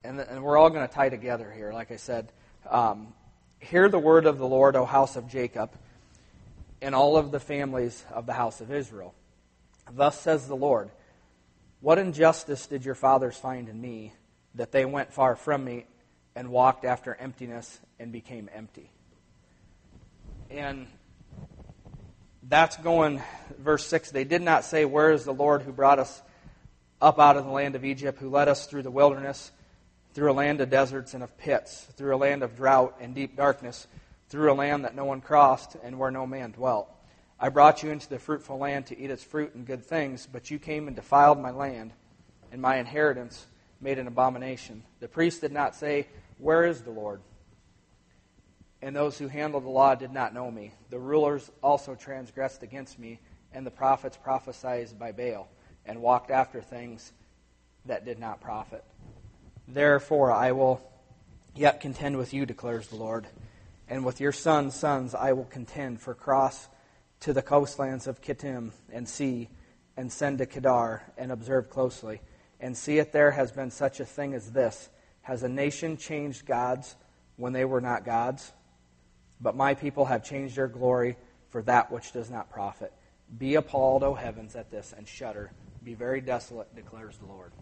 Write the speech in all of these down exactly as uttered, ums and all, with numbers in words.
and, and we're all going to tie together here, like I said. Um, Hear the word of the Lord, O house of Jacob, and all of the families of the house of Israel. Thus says the Lord, what injustice did your fathers find in me, that they went far from me and walked after emptiness and became empty? And that's going, verse six, they did not say, where is the Lord who brought us up out of the land of Egypt, who led us through the wilderness, through a land of deserts and of pits, through a land of drought and deep darkness, through a land that no one crossed and where no man dwelt. I brought you into the fruitful land to eat its fruit and good things, but you came and defiled my land, and my inheritance made an abomination. The priests did not say, where is the Lord? And those who handled the law did not know me. The rulers also transgressed against me, and the prophets prophesied by Baal, and walked after things that did not profit. Therefore I will yet contend with you, declares the Lord, and with your sons' sons I will contend, for cross to the coastlands of Kittim and see, and send to Kedar, and observe closely, and see if there has been such a thing as this. Has a nation changed gods when they were not gods? But my people have changed their glory for that which does not profit. Be appalled, O heavens, at this, and shudder. Be very desolate, declares the Lord.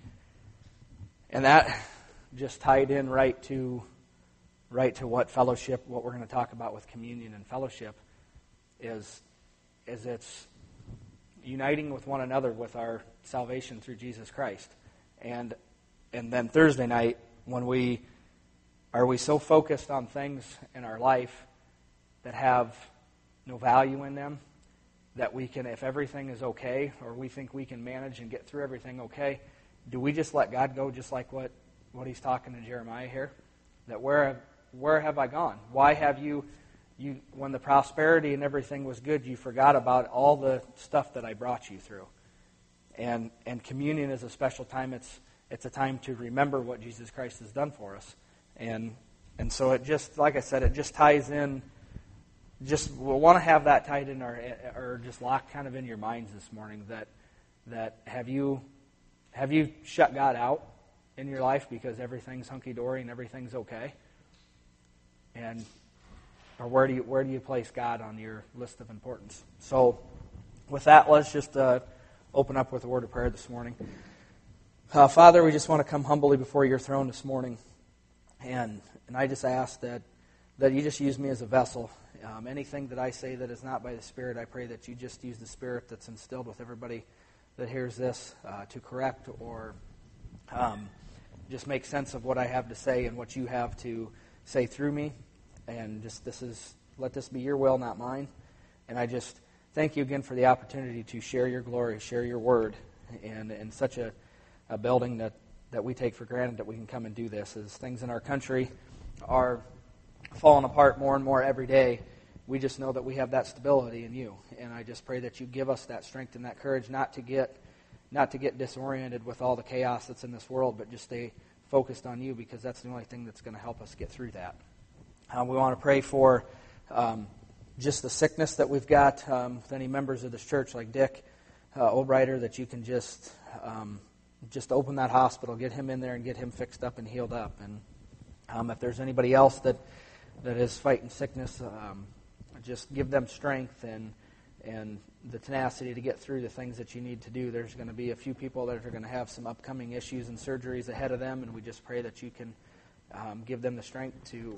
And that just tied in right to right to what fellowship, what we're going to talk about with communion and fellowship, is, is it's uniting with one another with our salvation through Jesus Christ. And and then Thursday night, when we are we so focused on things in our life that have no value in them, that we can, if everything is okay, or we think we can manage and get through everything okay, do we just let God go, just like what, what he's talking to Jeremiah here? That where where have I gone? Why have you, you, when the prosperity and everything was good, you forgot about all the stuff that I brought you through? And and communion is a special time. It's it's a time to remember what Jesus Christ has done for us. And and so it just, like I said, it just ties in. Just we'll want to have that tied in our, or just locked kind of in your minds this morning. That that have you have you shut God out in your life because everything's hunky dory and everything's okay? And or where do you where do you place God on your list of importance? So with that, let's just uh, open up with a word of prayer this morning. Uh, Father, we just want to come humbly before your throne this morning, and and I just ask that that you just use me as a vessel. Um, anything that I say that is not by the Spirit, I pray that you just use the Spirit that's instilled with everybody that hears this uh, to correct or um, just make sense of what I have to say and what you have to say through me. And just this is let this be your will, not mine. And I just thank you again for the opportunity to share your glory, share your word, and in such a, a building that, that we take for granted that we can come and do this. As things in our country are falling apart more and more every day, we just know that we have that stability in you. And I just pray that you give us that strength and that courage not to get not to get disoriented with all the chaos that's in this world, but just stay focused on you, because that's the only thing that's going to help us get through that. Um, we want to pray for um, just the sickness that we've got um, with any members of this church, like Dick uh, Obrighter, that you can just um, just open that hospital, get him in there and get him fixed up and healed up. And um, if there's anybody else that, that is fighting sickness, um, just give them strength and and the tenacity to get through the things that you need to do. There's going to be a few people that are going to have some upcoming issues and surgeries ahead of them, and we just pray that you can um, give them the strength to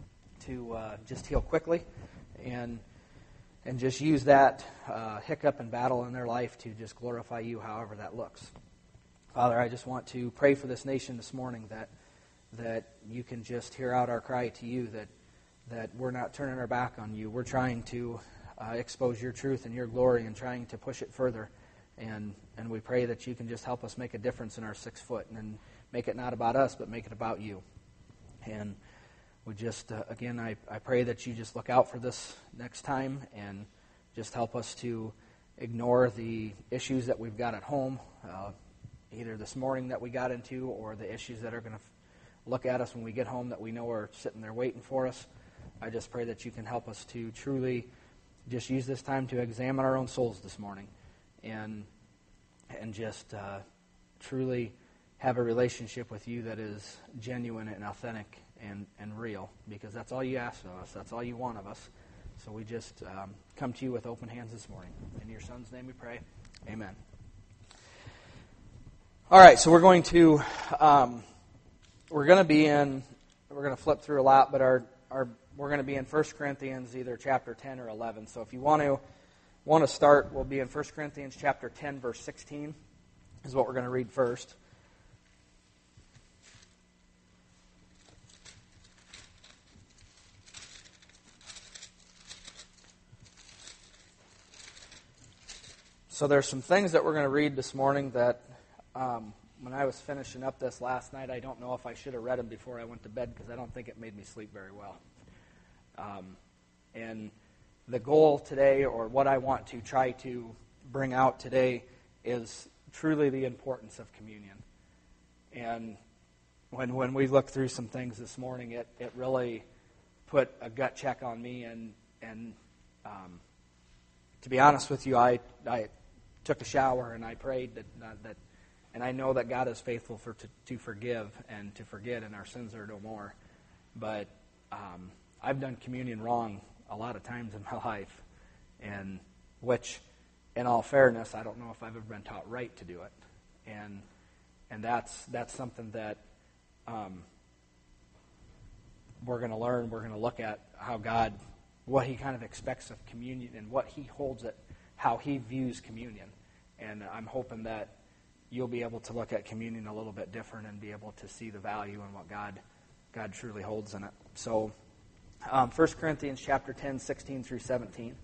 to uh, just heal quickly and and just use that uh, hiccup and battle in their life to just glorify you, however that looks. Father, I just want to pray for this nation this morning, that that you can just hear out our cry to you, that that we're not turning our back on you. We're trying to uh, expose your truth and your glory and trying to push it further. And and we pray that you can just help us make a difference in our six foot and then make it not about us, but make it about you. And we just, uh, again, I, I pray that you just look out for this next time and just help us to ignore the issues that we've got at home, uh, either this morning that we got into or the issues that are going to f- look at us when we get home that we know are sitting there waiting for us. I just pray that you can help us to truly just use this time to examine our own souls this morning and and just uh, truly have a relationship with you that is genuine and authentic and, and real, because that's all you ask of us. That's all you want of us. So we just um, come to you with open hands this morning. In your Son's name we pray. Amen. All right, so we're going to um, we're going to be in we're going to flip through a lot, but our our we're going to be in First Corinthians, either chapter ten or eleven. So if you want to want to start, we'll be in First Corinthians chapter ten, verse sixteen, is what we're going to read first. So there's some things that we're going to read this morning that um, when I was finishing up this last night, I don't know if I should have read them before I went to bed, because I don't think it made me sleep very well. Um, and the goal today, or what I want to try to bring out today, is truly the importance of communion. And when when we looked through some things this morning, it, it really put a gut check on me. And and um, to be honest with you, I I took a shower and I prayed that uh, that, and I know that God is faithful for to, to forgive and to forget, and our sins are no more. But um, I've done communion wrong a lot of times in my life, and which, in all fairness, I don't know if I've ever been taught right to do it, and and that's that's something that um, we're going to learn. We're going to look at how God, what He kind of expects of communion, and what He holds it, how He views communion. And I'm hoping that you'll be able to look at communion a little bit different and be able to see the value and what God God truly holds in it. So, um, First Corinthians chapter ten, sixteen through seventeen.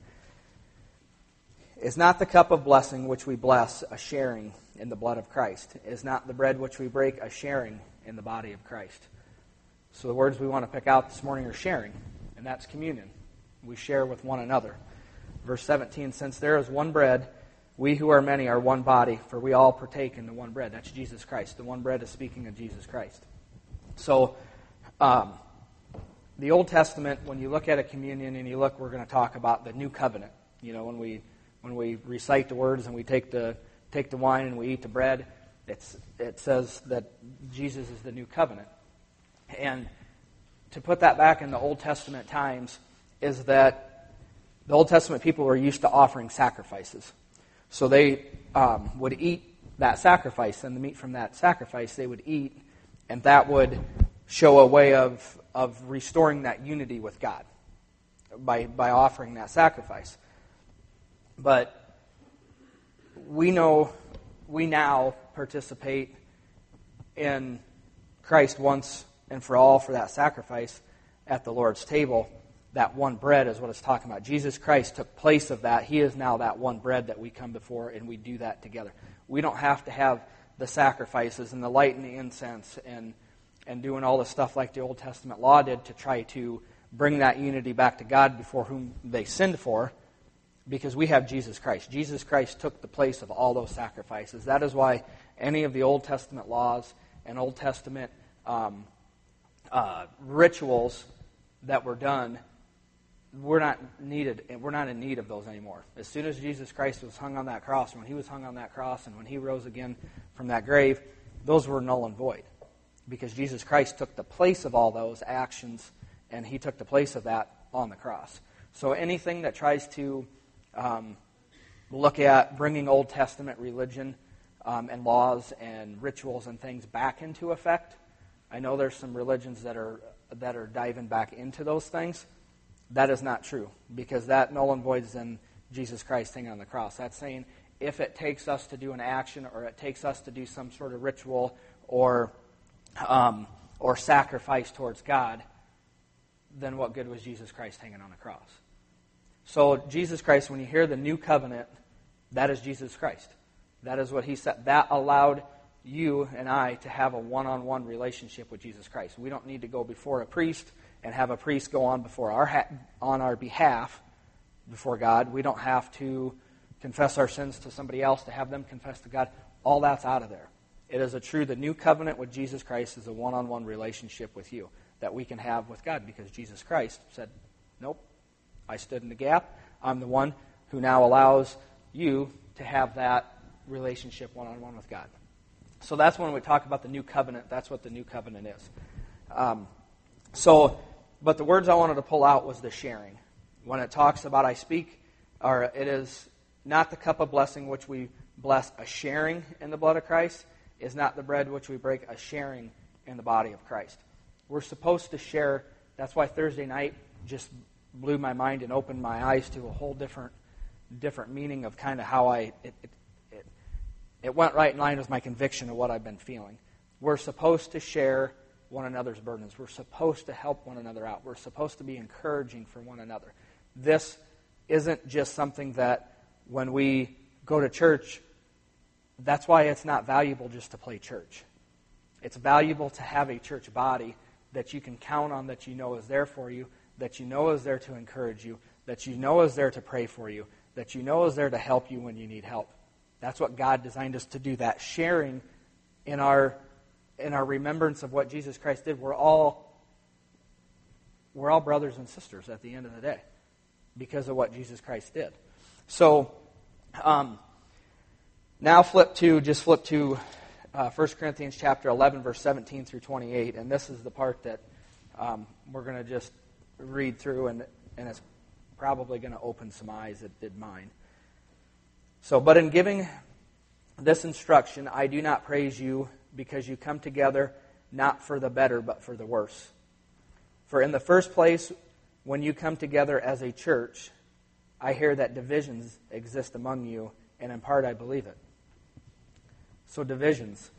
Is not the cup of blessing which we bless a sharing in the blood of Christ? Is not the bread which we break a sharing in the body of Christ? So the words we want to pick out this morning are sharing, and that's communion. We share with one another. Verse seventeen, since there is one bread, we who are many are one body, for we all partake in the one bread. That's Jesus Christ. The one bread is speaking of Jesus Christ. So, um, the Old Testament, when you look at a communion and you look, we're going to talk about the new covenant. You know, when we when we recite the words and we take the take the wine and we eat the bread, it's it says that Jesus is the new covenant. And to put that back in the Old Testament times is that the Old Testament people were used to offering sacrifices. So they um, would eat that sacrifice, and the meat from that sacrifice they would eat, and that would show a way of, of restoring that unity with God by, by offering that sacrifice. But we know, we now participate in Christ once and for all for that sacrifice at the Lord's table. That one bread is what it's talking about. Jesus Christ took place of that. He is now that one bread that we come before, and we do that together. We don't have to have the sacrifices and the light and the incense and and doing all the stuff like the Old Testament law did to try to bring that unity back to God before whom they sinned for, because we have Jesus Christ. Jesus Christ took the place of all those sacrifices. That is why any of the Old Testament laws and Old Testament um, uh, rituals that were done, we're not needed. We're not in need of those anymore. As soon as Jesus Christ was hung on that cross, when He was hung on that cross, and when He rose again from that grave, those were null and void, because Jesus Christ took the place of all those actions, and He took the place of that on the cross. So anything that tries to um, look at bringing Old Testament religion um, and laws and rituals and things back into effect, I know there's some religions that are that are diving back into those things. That is not true, because that null and void is in Jesus Christ hanging on the cross. That's saying if it takes us to do an action, or it takes us to do some sort of ritual or um, or sacrifice towards God, then what good was Jesus Christ hanging on the cross? So Jesus Christ, when you hear the new covenant, that is Jesus Christ. That is what He said. That allowed you and I to have a one-on-one relationship with Jesus Christ. We don't need to go before a priest and have a priest go on before our ha- on our behalf before God. We don't have to confess our sins to somebody else to have them confess to God. All that's out of there. It is a true, the new covenant with Jesus Christ is a one-on-one relationship with you that we can have with God, because Jesus Christ said, nope, I stood in the gap. I'm the one who now allows you to have that relationship one-on-one with God. So that's when we talk about the new covenant. That's what the new covenant is. Um, so, but the words I wanted to pull out was the sharing. When it talks about I speak, or it is not the cup of blessing which we bless, a sharing in the blood of Christ, is not the bread which we break, a sharing in the body of Christ. We're supposed to share. That's why Thursday night just blew my mind and opened my eyes to a whole different different meaning of kind of how I, it, it, it, it went right in line with my conviction of what I've been feeling. We're supposed to share one another's burdens. We're supposed to help one another out. We're supposed to be encouraging for one another. This isn't just something that when we go to church, that's why it's not valuable just to play church. It's valuable to have a church body that you can count on, that you know is there for you, that you know is there to encourage you, that you know is there to pray for you, that you know is there to help you when you need help. That's what God designed us to do, that sharing in our in our remembrance of what Jesus Christ did. We're all we're all brothers and sisters at the end of the day because of what Jesus Christ did. So um, now flip to just flip to uh, First Corinthians chapter eleven, verse seventeen through twenty-eight, and this is the part that um, we're going to just read through, and and it's probably going to open some eyes. It did mine. So, but in giving this instruction, I do not praise you because you come together not for the better, but for the worse. For in the first place, when you come together as a church, I hear that divisions exist among you, and in part I believe it. So divisions,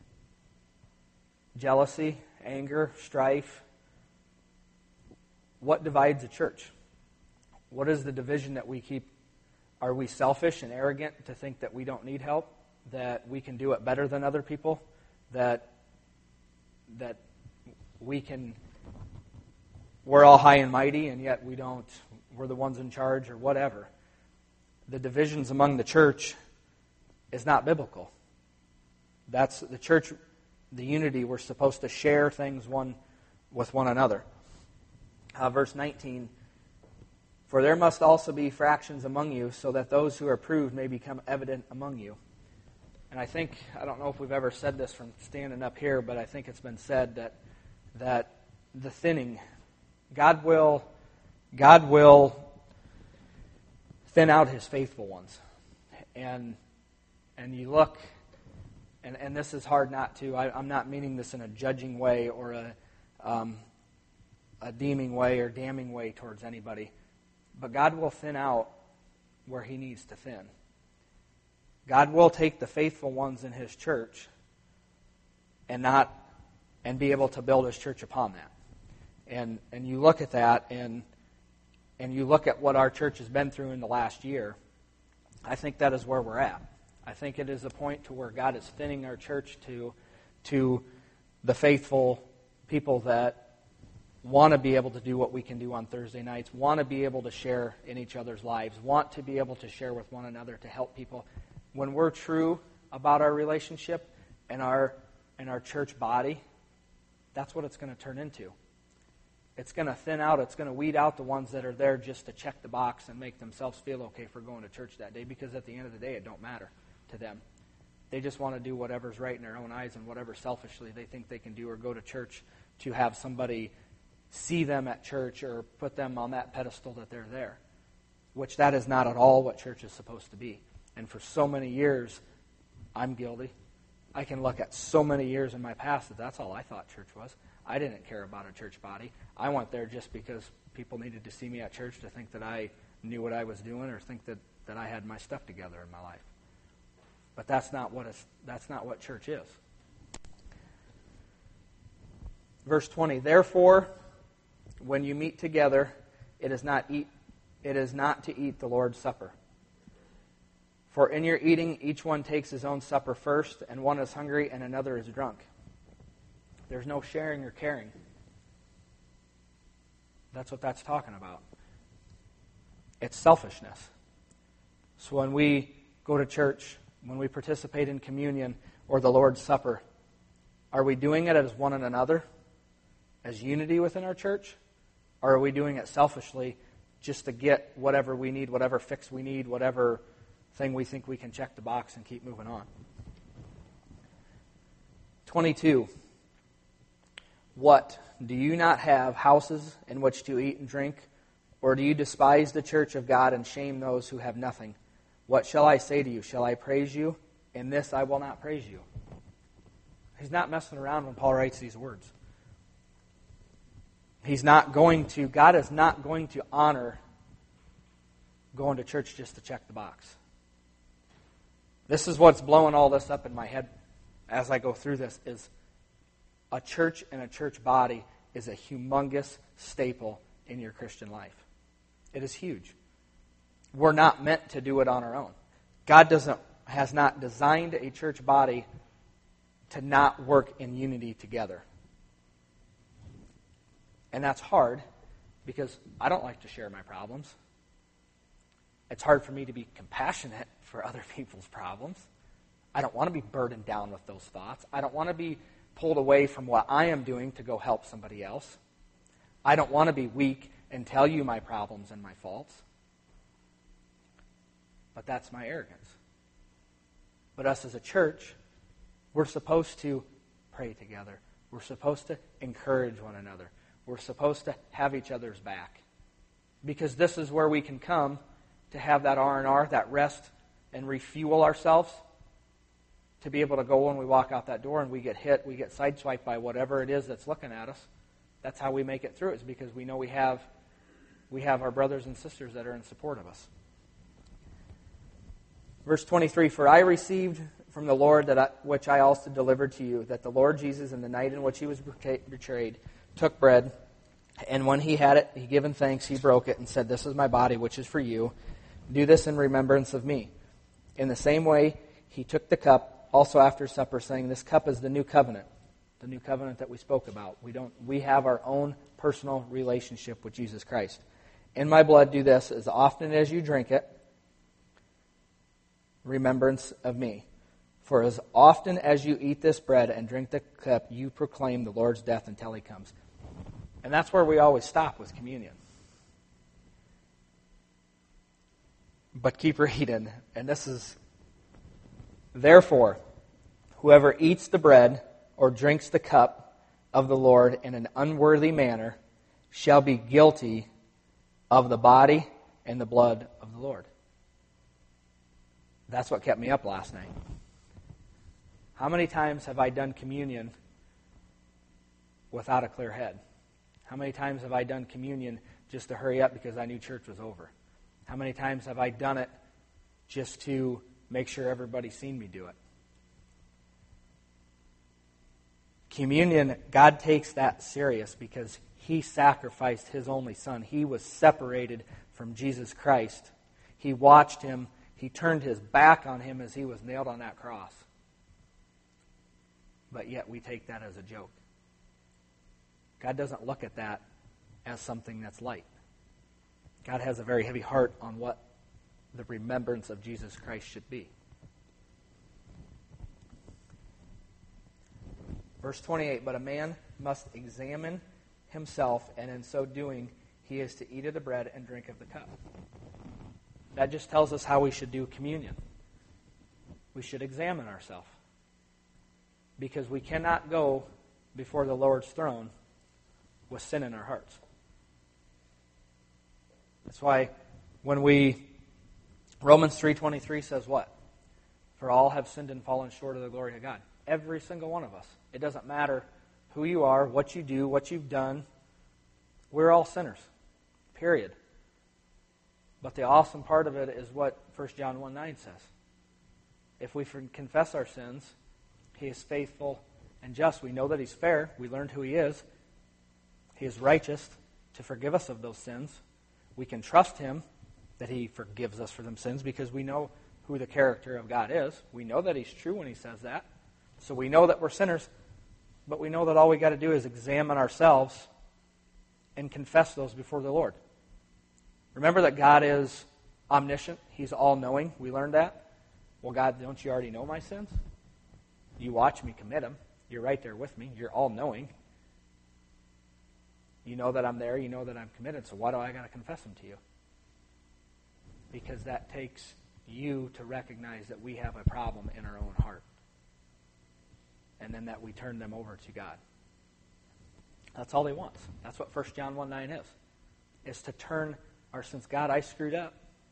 jealousy, anger, strife. What divides a church? What is the division that we keep? Are we selfish and arrogant to think that we don't need help, that we can do it better than other people, that that we can, we're all high and mighty, and yet we don't, we're the ones in charge or whatever? The divisions among the church is not biblical. That's the church, the unity. We're supposed to share things one with one another. Uh, verse nineteen, for there must also be fractions among you, so that those who are proved may become evident among you. And I think, I don't know if we've ever said this from standing up here, but I think it's been said that that the thinning, God will, God will thin out His faithful ones. And and you look, and, and this is hard not to, I, I'm not meaning this in a judging way or a, um, a deeming way or damning way towards anybody. But God will thin out where He needs to thin. God will take the faithful ones in His church and not and be able to build His church upon that. And and you look at that and and you look at what our church has been through in the last year, I think that is where we're at. I think it is a point to where God is thinning our church to to the faithful people that want to be able to do what we can do on Thursday nights, want to be able to share in each other's lives, want to be able to share with one another to help people. When we're true about our relationship and our and our church body, that's what it's going to turn into. It's going to thin out, it's going to weed out the ones that are there just to check the box and make themselves feel okay for going to church that day, because at the end of the day, it don't matter to them. They just want to do whatever's right in their own eyes and whatever selfishly they think they can do, or go to church to have somebody see them at church or put them on that pedestal that they're there, which that is not at all what church is supposed to be. And for so many years, I'm guilty. I can look at so many years in my past that that's all I thought church was. I didn't care about a church body. I went there just because people needed to see me at church to think that I knew what I was doing or think that, that I had my stuff together in my life. But that's not what it's, that's not what church is. Verse twenty, therefore, when you meet together, it is not eat, it is not to eat the Lord's Supper. For in your eating, each one takes his own supper first, and one is hungry and another is drunk. There's no sharing or caring. That's what that's talking about. It's selfishness. So when we go to church, when we participate in communion or the Lord's Supper, are we doing it as one and another, as unity within our church? Or are we doing it selfishly just to get whatever we need, whatever fix we need, whatever thing we think we can check the box and keep moving on? twenty-two. What? Do you not have houses in which to eat and drink? Or do you despise the church of God and shame those who have nothing? What shall I say to you? Shall I praise you? In this I will not praise you. He's not messing around when Paul writes these words. He's not going to, God is not going to honor going to church just to check the box. This is what's blowing all this up in my head as I go through this, is a church and a church body is a humongous staple in your Christian life. It is huge. We're not meant to do it on our own. God doesn't has not designed a church body to not work in unity together. And that's hard because I don't like to share my problems. It's hard for me to be compassionate for other people's problems. I don't want to be burdened down with those thoughts. I don't want to be pulled away from what I am doing to go help somebody else. I don't want to be weak and tell you my problems and my faults. But that's my arrogance. But us as a church, we're supposed to pray together. We're supposed to encourage one another. We're supposed to have each other's back. Because this is where we can come to have that R and R, that rest, and refuel ourselves to be able to go when we walk out that door and we get hit, we get sideswiped by whatever it is that's looking at us. That's how we make it through. It's because we know we have we have our brothers and sisters that are in support of us. Verse twenty-three, for I received from the Lord that I, which I also delivered to you, that the Lord Jesus, in the night in which he was betrayed, took bread, and when he had it, he given thanks, he broke it, and said, this is my body, which is for you. Do this in remembrance of me. In the same way, he took the cup, also after supper, saying, this cup is the new covenant, the new covenant that we spoke about. We don't. We have our own personal relationship with Jesus Christ. In my blood, do this as often as you drink it, remembrance of me. For as often as you eat this bread and drink the cup, you proclaim the Lord's death until he comes. And that's where we always stop with communion. But keep reading. And this is, therefore, whoever eats the bread or drinks the cup of the Lord in an unworthy manner shall be guilty of the body and the blood of the Lord. That's what kept me up last night. How many times have I done communion without a clear head? How many times have I done communion just to hurry up because I knew church was over? How many times have I done it just to make sure everybody's seen me do it? Communion, God takes that serious because he sacrificed his only son. He was separated from Jesus Christ. He watched him. He turned his back on him as he was nailed on that cross. But yet we take that as a joke. God doesn't look at that as something that's light. God has a very heavy heart on what the remembrance of Jesus Christ should be. Verse twenty-eight, but a man must examine himself, and in so doing, he is to eat of the bread and drink of the cup. That just tells us how we should do communion. We should examine ourselves. Because we cannot go before the Lord's throne with sin in our hearts. That's why when we, Romans three twenty-three says what? For all have sinned and fallen short of the glory of God. Every single one of us. It doesn't matter who you are, what you do, what you've done. We're all sinners. Period. But the awesome part of it is what First John one nine says. If we confess our sins, he is faithful and just. We know that he's fair. We learned who he is. He is righteous to forgive us of those sins. We can trust him that he forgives us for them sins because we know who the character of God is. We know that he's true when he says that. So we know that we're sinners, but we know that all we got to do is examine ourselves and confess those before the Lord. Remember that God is omniscient. He's all-knowing. We learned that. Well, God, don't you already know my sins? You watch me commit them. You're right there with me. You're all-knowing. You know that I'm there. You know that I'm committed. So why do I got to confess them to you? Because that takes you to recognize that we have a problem in our own heart. and then that we turn them over to God. That's all he wants. That's what First John one nine is. Is to turn our sins. God, I screwed up.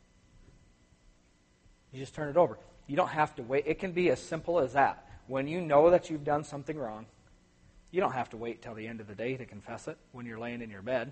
You just turn it over. You don't have to wait. It can be as simple as that. When you know that you've done something wrong, you don't have to wait till the end of the day to confess it when you're laying in your bed.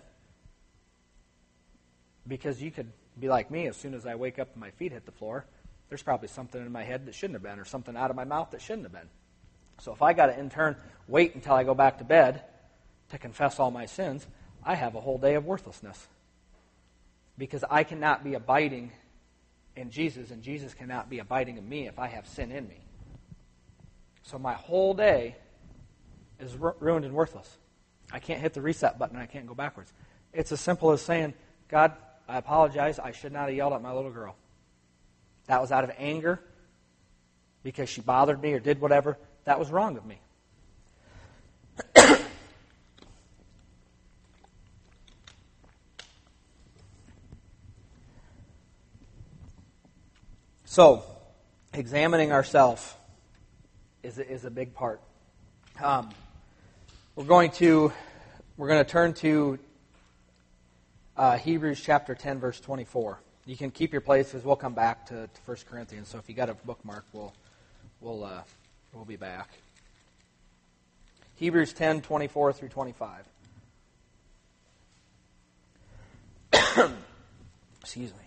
Because you could be like me, as soon as I wake up and my feet hit the floor, there's probably something in my head that shouldn't have been, or something out of my mouth that shouldn't have been. So if I got to in turn wait until I go back to bed to confess all my sins, I have a whole day of worthlessness. Because I cannot be abiding in Jesus, and Jesus cannot be abiding in me if I have sin in me. So my whole day is ru- ruined and worthless. I can't hit the reset button and I can't go backwards. It's as simple as saying, God, I apologize. I should not have yelled at my little girl. That was out of anger because she bothered me or did whatever. That was wrong of me. So, examining ourselves is a, is a big part. Um, we're going to we're going to turn to uh, Hebrews chapter ten, verse twenty-four. You can keep your place because we'll come back to, to First Corinthians. So if you got a bookmark, we'll we'll uh, we'll be back. Hebrews ten, twenty-four through twenty-five. Excuse me.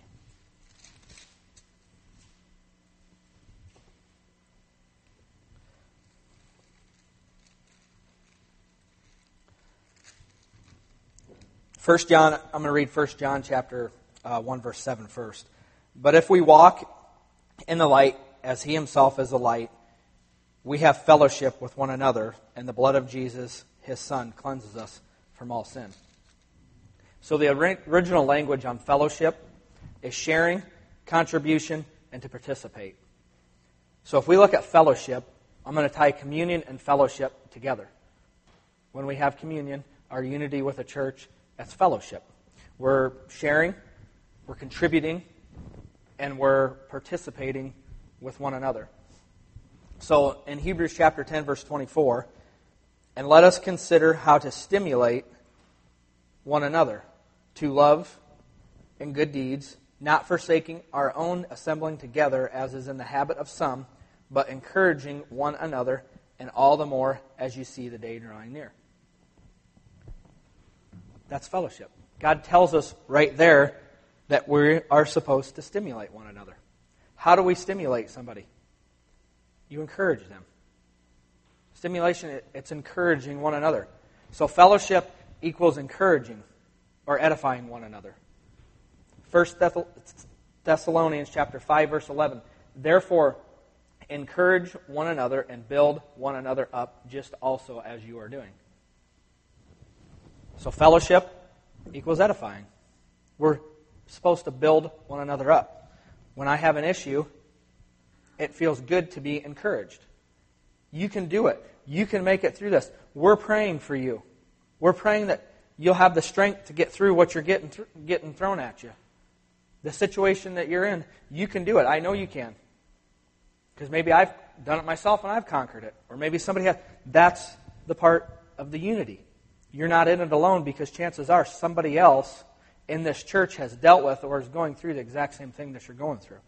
First John, I'm going to read First John chapter uh, one, verse seven first. But if we walk in the light as he himself is the light, we have fellowship with one another, and the blood of Jesus, his Son, cleanses us from all sin. So the original language on fellowship is sharing, contribution, and to participate. So if we look at fellowship, I'm going to tie communion and fellowship together. When we have communion, our unity with a church, that's fellowship. We're sharing, we're contributing, and we're participating with one another. So in Hebrews chapter ten, verse twenty-four, and let us consider how to stimulate one another to love and good deeds, not forsaking our own assembling together as is in the habit of some, but encouraging one another, and all the more as you see the day drawing near. That's fellowship. God tells us right there that we are supposed to stimulate one another. How do we stimulate somebody? You encourage them. Stimulation, it's encouraging one another. So fellowship equals encouraging or edifying one another. First Thessalonians chapter five, verse eleven. Therefore, encourage one another and build one another up, just also as you are doing. So fellowship equals edifying. We're supposed to build one another up. When I have an issue, it feels good to be encouraged. You can do it. You can make it through this. We're praying for you. We're praying that you'll have the strength to get through what you're getting th- getting thrown at you. The situation that you're in, you can do it. I know you can. Because maybe I've done it myself and I've conquered it. Or maybe somebody has. That's the part of the unity. You're not in it alone because chances are somebody else in this church has dealt with or is going through the exact same thing that you're going through.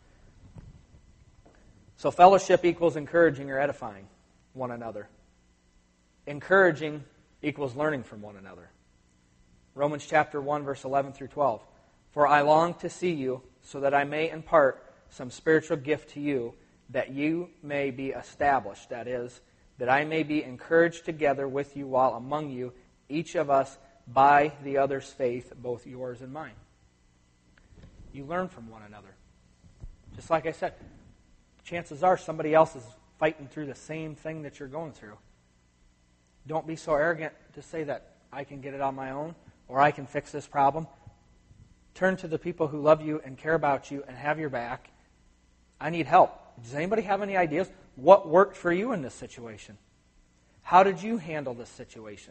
So fellowship equals encouraging or edifying one another. Encouraging equals learning from one another. Romans chapter one, verse eleven through twelve. For I long to see you so that I may impart some spiritual gift to you, that you may be established, that is, that I may be encouraged together with you while among you, each of us by the other's faith, both yours and mine. You learn from one another. Just like I said, chances are somebody else is fighting through the same thing that you're going through. Don't be so arrogant to say that I can get it on my own or I can fix this problem. Turn to the people who love you and care about you and have your back. I need help. Does anybody have any ideas? What worked for you in this situation? How did you handle this situation?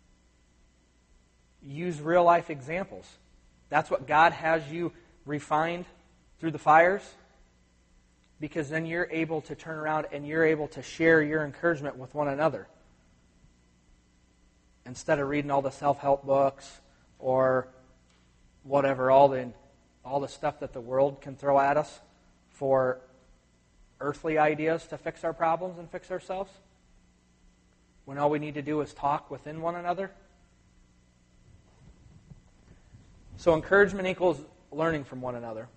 Use real life examples. That's what God has you refined through the fires. because then you're able to turn around and you're able to share your encouragement with one another. Instead of reading all the self-help books or whatever, all the all the stuff that the world can throw at us for earthly ideas to fix our problems and fix ourselves, when all we need to do is talk within one another. So encouragement equals learning from one another.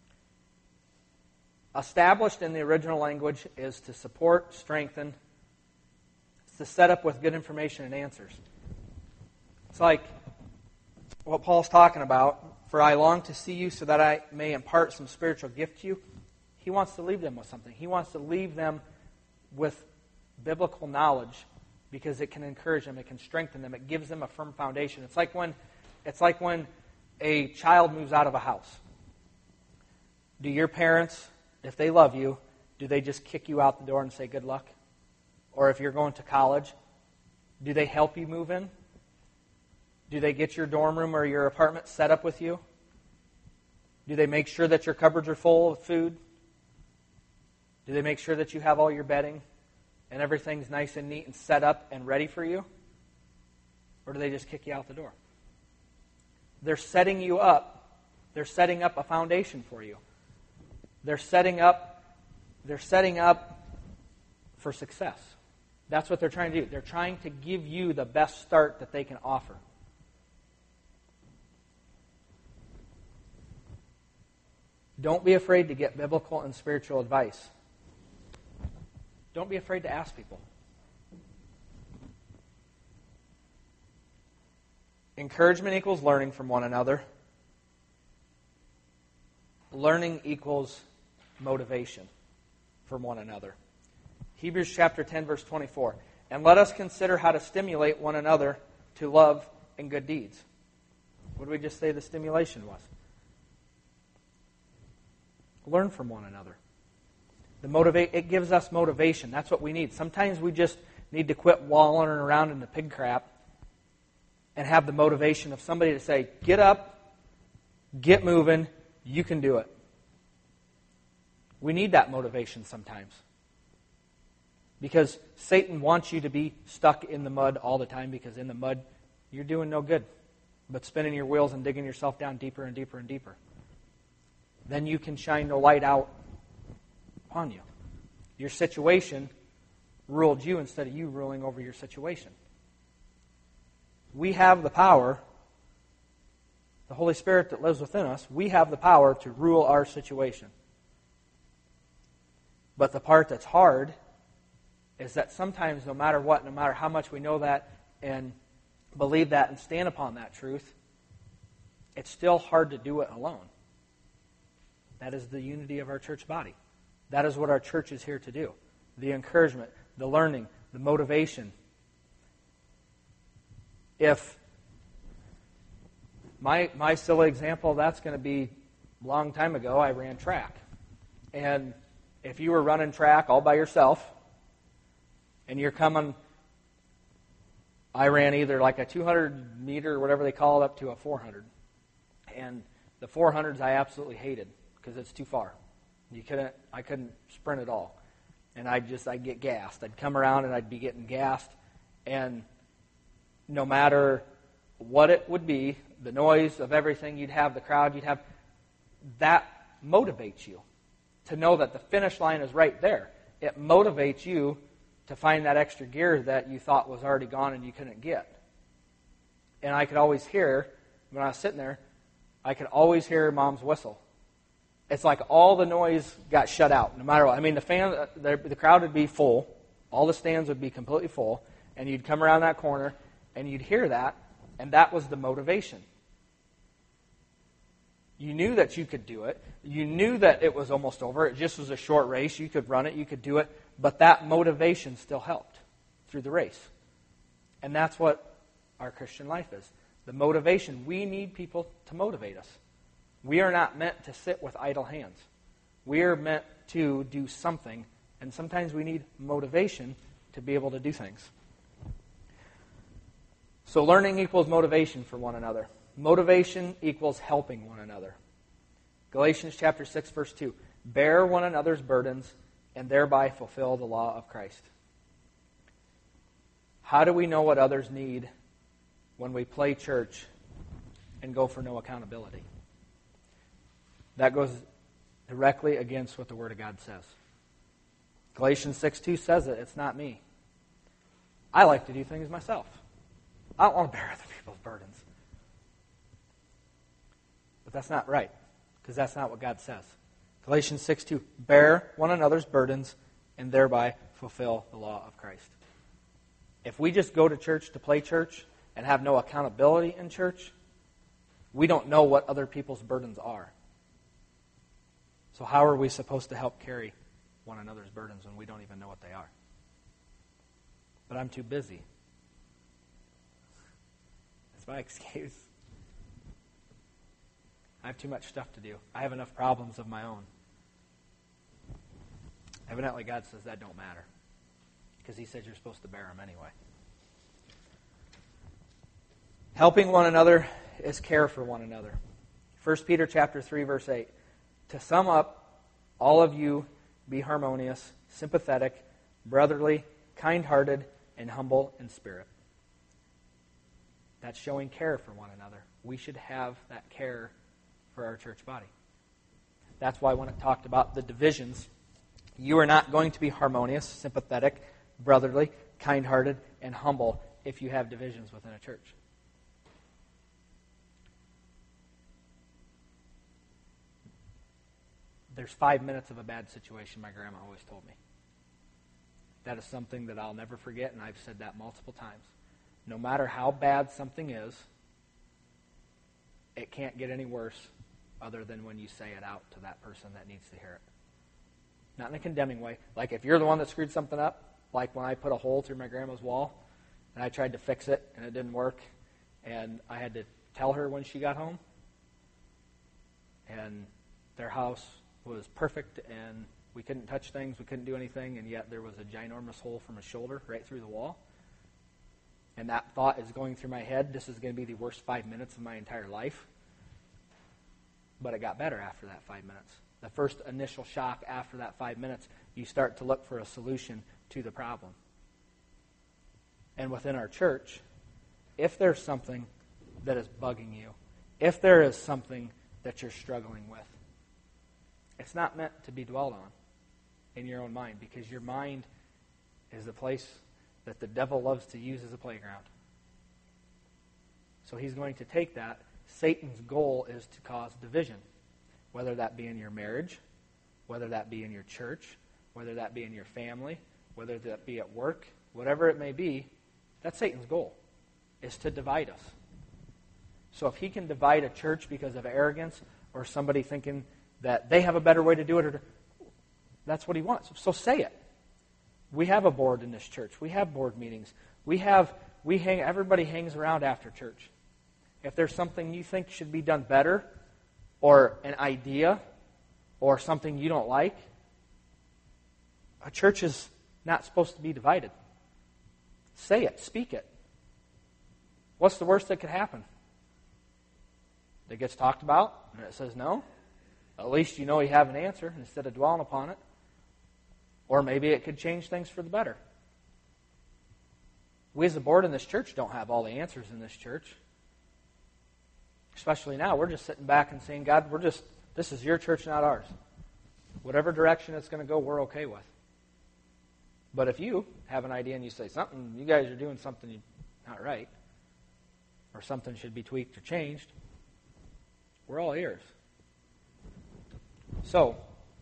Established in the original language is to support, strengthen, it's to set up with good information and answers. It's like what Paul's talking about. For I long to see you so that I may impart some spiritual gift to you. He wants to leave them with something. He wants to leave them with biblical knowledge because it can encourage them, it can strengthen them, it gives them a firm foundation. It's like when, it's like when a child moves out of a house. Do your parents, if they love you, do they just kick you out the door and say good luck? Or if you're going to college, do they help you move in? Do they get your dorm room or your apartment set up with you? Do they make sure that your cupboards are full of food? Do they make sure that you have all your bedding and everything's nice and neat and set up and ready for you? Or do they just kick you out the door? They're setting you up. They're setting up a foundation for you. They're setting up, they're setting up for success. That's what they're trying to do. They're trying to give you the best start that they can offer. Don't be afraid to get biblical and spiritual advice. Don't be afraid to ask people. Encouragement equals learning from one another. Learning equals motivation from one another. Hebrews chapter ten, verse twenty-four. And let us consider how to stimulate one another to love and good deeds. What did we just say the stimulation was? Learn from one another. The motivate it gives us motivation. That's what we need. Sometimes we just need to quit wallowing around in the pig crap and have the motivation of somebody to say, get up, get moving, you can do it. We need that motivation sometimes. Because Satan wants you to be stuck in the mud all the time, because in the mud you're doing no good but spinning your wheels and digging yourself down deeper and deeper and deeper. Then you can shine no light out upon you. Your situation ruled you instead of you ruling over your situation. We have the power, the Holy Spirit that lives within us, we have the power to rule our situation. But the part that's hard is that sometimes, no matter what, no matter how much we know that and believe that and stand upon that truth, it's still hard to do it alone. That is the unity of our church body. That is what our church is here to do. The encouragement, the learning, the motivation. If my my silly example of that's going to be a long time ago, I ran track. And if you were running track all by yourself, and you're coming, I ran either like a two hundred meter or whatever they call it up to a four hundred. And the four hundreds I absolutely hated because it's too far. You couldn't, I couldn't sprint at all. And I'd just, I'd get gassed. I'd come around and I'd be getting gassed. And no matter what it would be, the noise of everything, you'd have the crowd, you'd have, that motivates you to know that the finish line is right there. It motivates you to find that extra gear that you thought was already gone and you couldn't get. And I could always hear, when I was sitting there, I could always hear Mom's whistle. It's like all the noise got shut out, no matter what. I mean, the fan, the, the crowd would be full. All the stands would be completely full. And you'd come around that corner, and you'd hear that, and that was the motivation. You knew that you could do it. You knew that it was almost over. It just was a short race. You could run it. You could do it. But that motivation still helped through the race. And that's what our Christian life is. The motivation. We need people to motivate us. We are not meant to sit with idle hands. We are meant to do something. And sometimes we need motivation to be able to do things. So learning equals motivation for one another. Motivation equals helping one another. Galatians chapter six, verse two. bear one another's burdens, and thereby fulfill the law of Christ. How do we know what others need when we play church and go for no accountability? That goes directly against what the Word of God says. Galatians six two says it. It's not me. I like to do things myself. I don't want to bear other people's burdens. But that's not right, because that's not what God says. Galatians six two, bear one another's burdens and thereby fulfill the law of Christ. If we just go to church to play church and have no accountability in church, we don't know what other people's burdens are. So how are we supposed to help carry one another's burdens when we don't even know what they are? But I'm too busy. That's my excuse. I have too much stuff to do. I have enough problems of my own. Evidently, God says that don't matter, because He says you're supposed to bear them anyway. Helping one another is care for one another. First Peter chapter three, verse eight. To sum up, all of you be harmonious, sympathetic, brotherly, kind-hearted, and humble in spirit. That's showing care for one another. We should have that care for our church body. That's why when it talked about the divisions, you are not going to be harmonious, sympathetic, brotherly, kind-hearted, and humble if you have divisions within a church. There's five minutes of a bad situation, my grandma always told me. That is something that I'll never forget, and I've said that multiple times. No matter how bad something is, it can't get any worse other than when you say it out to that person that needs to hear it. Not in a condemning way. Like if you're the one that screwed something up, like when I put a hole through my grandma's wall, and I tried to fix it, and it didn't work, and I had to tell her when she got home, and their house was perfect, and we couldn't touch things, we couldn't do anything, and yet there was a ginormous hole from a shoulder right through the wall. And that thought is going through my head, this is going to be the worst five minutes of my entire life. But it got better after that five minutes. The first initial shock after that five minutes, you start to look for a solution to the problem. And within our church, if there's something that is bugging you, if there is something that you're struggling with, it's not meant to be dwelled on in your own mind, because your mind is the place that the devil loves to use as a playground. So he's going to take that. Satan's goal is to cause division, whether that be in your marriage, whether that be in your church, whether that be in your family, whether that be at work, whatever it may be. That's Satan's goal, is to divide us. So if he can divide a church because of arrogance or somebody thinking that they have a better way to do it, or that's what he wants. So say it. We have a board in this church. We have board meetings. We have we hang. Everybody hangs around after church. If there's something you think should be done better, or an idea, or something you don't like, a church is not supposed to be divided. Say it. Speak it. What's the worst that could happen? It gets talked about, and it says no. At least you know you have an answer instead of dwelling upon it. Or maybe it could change things for the better. We as a board in this church don't have all the answers in this church. Especially now, we're just sitting back and saying, God, we're just, this is your church, not ours. Whatever direction it's going to go, we're okay with. But if you have an idea and you say something, you guys are doing something not right, or something should be tweaked or changed, we're all ears. So,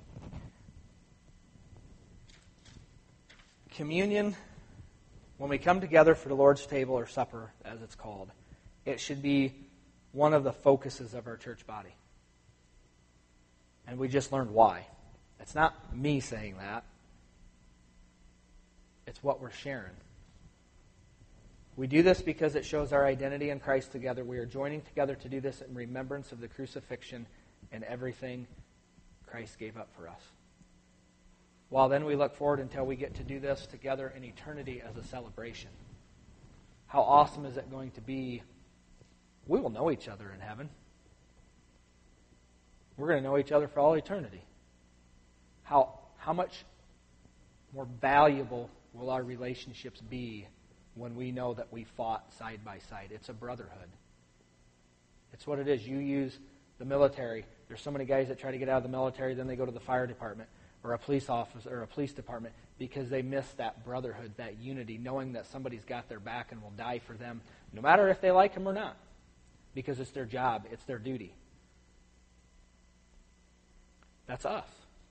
communion, when we come together for the Lord's table or supper, as it's called, it should be one of the focuses of our church body. And we just learned why. It's not me saying that. It's what we're sharing. We do this because it shows our identity in Christ together. We are joining together to do this in remembrance of the crucifixion and everything Christ gave up for us. While then we look forward until we get to do this together in eternity as a celebration. How awesome is it going to be? We will know each other in heaven. We're going to know each other for all eternity. how how much more valuable will our relationships be when we know that we fought side by side? It's a brotherhood. It's what it is. You use the military. There's so many guys that try to get out of the military, then they go to the fire department or a police office or a police department because they miss that brotherhood, that unity, knowing that somebody's got their back and will die for them, no matter if they like them or not, because it's their job, it's their duty. That's us.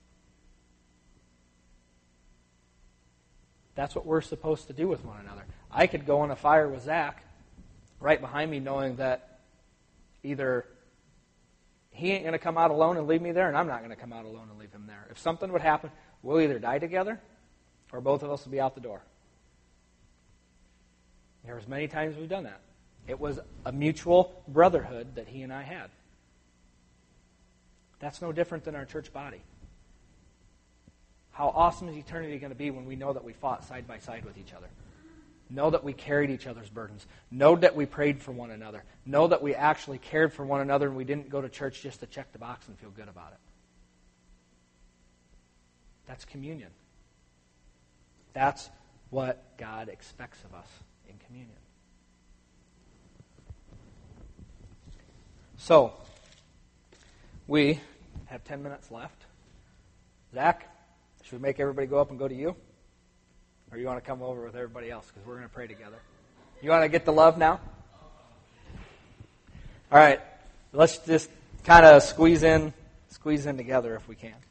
That's what we're supposed to do with one another. I could go in a fire with Zach right behind me knowing that either he ain't going to come out alone and leave me there, and I'm not going to come out alone and leave him there. If something would happen, we'll either die together or both of us will be out the door. There was many times we've done that. It was a mutual brotherhood that he and I had. That's no different than our church body. How awesome is eternity going to be when we know that we fought side by side with each other? Know that we carried each other's burdens. Know that we prayed for one another. Know that we actually cared for one another and we didn't go to church just to check the box and feel good about it. That's communion. That's what God expects of us in communion. So, we have ten minutes left. Zach, should we make everybody go up and go to you? Or you want to come over with everybody else? Because we're going to pray together. You want to get the love now? All right. Let's just kind of squeeze in, squeeze in together if we can.